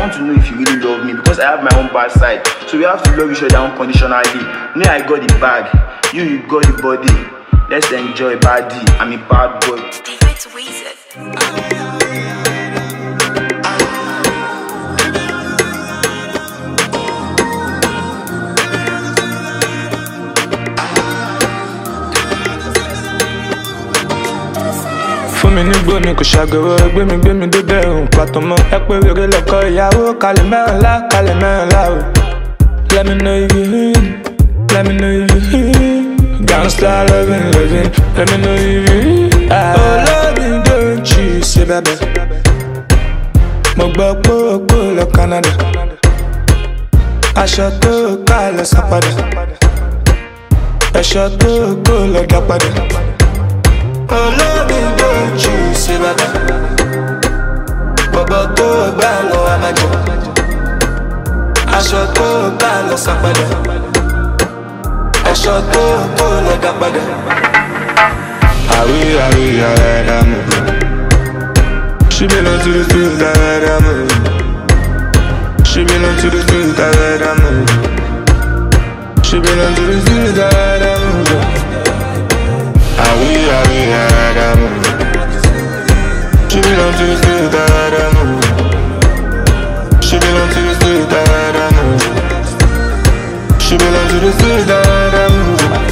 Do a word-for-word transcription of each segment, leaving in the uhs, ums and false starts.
want to know if you really love me because I have my own bad side. So we have to love each other unconditionally. Me, I got the bag, you, you got the body. Let's enjoy body. I'm a bad boy. David Weezer. Fún mi ní gbóni kò ṣàgòrò, gbé mi gbé mi débẹ̀ òun pàtó mọ́. Ẹ pé wèrè lọ́kọ ìyàwó, kalẹ̀ mẹ́rìnlá, kalẹ̀ mẹ́rìnlá o. Let me know if you hear, let me know if you hear. Gangsta loving, loving, let me know if you hear. Oh loving, don't you say baby. Mo gbọ́ pé o kó lọ Canada. Aṣọ tó ká lọ sá padà. Ẹ̀ṣọ́ tó kó lọ dá padà. Oh loving, don't you say baby. Gbogbo tó gbà lọ amájọ. Aṣọ tó gbà lọ sá padà. Ẹ̀ṣọ́ tó kó lọ dá padà. Àwí àwí àrẹ̀dá mú. She belong to the streets, àrẹ̀dá mú. She belong to the streets, àrẹ̀dá mú. She belong to the streets, àrẹ̀dá mú. Àwí àwí àrẹ̀dá mú. She belong to the streets, àrẹ̀dá mú. She belong to the streets, àrẹ̀dá mú. She belong to the streets, àrẹ̀dá mú.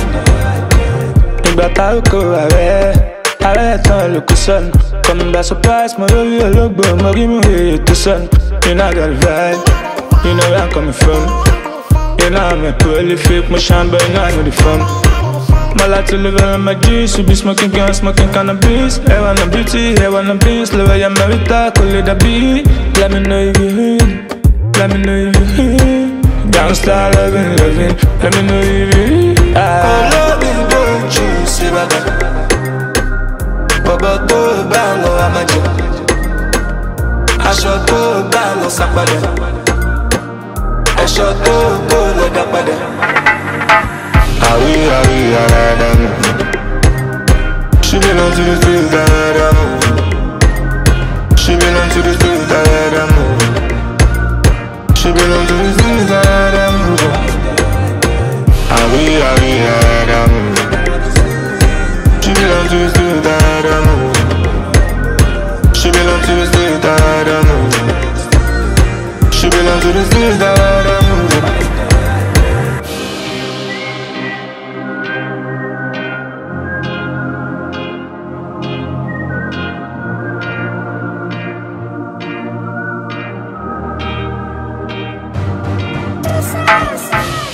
Ìgbà tá a kó ààrẹ, ààrẹ tán ló kó sọnù. Coming by surprise, mo lórí ológbò, mo rí mú èyí tó sọnù. You know I got a vibe, you know where I'm coming from. You know I'm a prolific, mo shine but you know I know the fun. My life to live on my G's, we be smoking guns, smoking cannabis. Hair on a beauty, hair on a beast, live where you're married, call it a beat. Let me know if you hear, let me know if you hear. Gangsta loving, loving, let me know if you hear. Oh loving, don't you see my God. Gbogbo tó gbà lọ amájọ. Aṣọ tó gbà lọ sá padà. Ẹ̀ṣọ́ tó kó lọ dá padà. Àwí àwí àrẹ̀dá mú. She belong to the streets, àrẹ̀dá mú. She belong to the streets, àrẹ̀dá mú. She belong to the streets, àrẹ̀dá mú. Àwí àwí àrẹ̀dá mú. She belong to the streets, àrẹ̀dá mú. She belong to the streets, àrẹ̀dá mú. She belong to the streets, àrẹ̀dá mú. Yes, yes.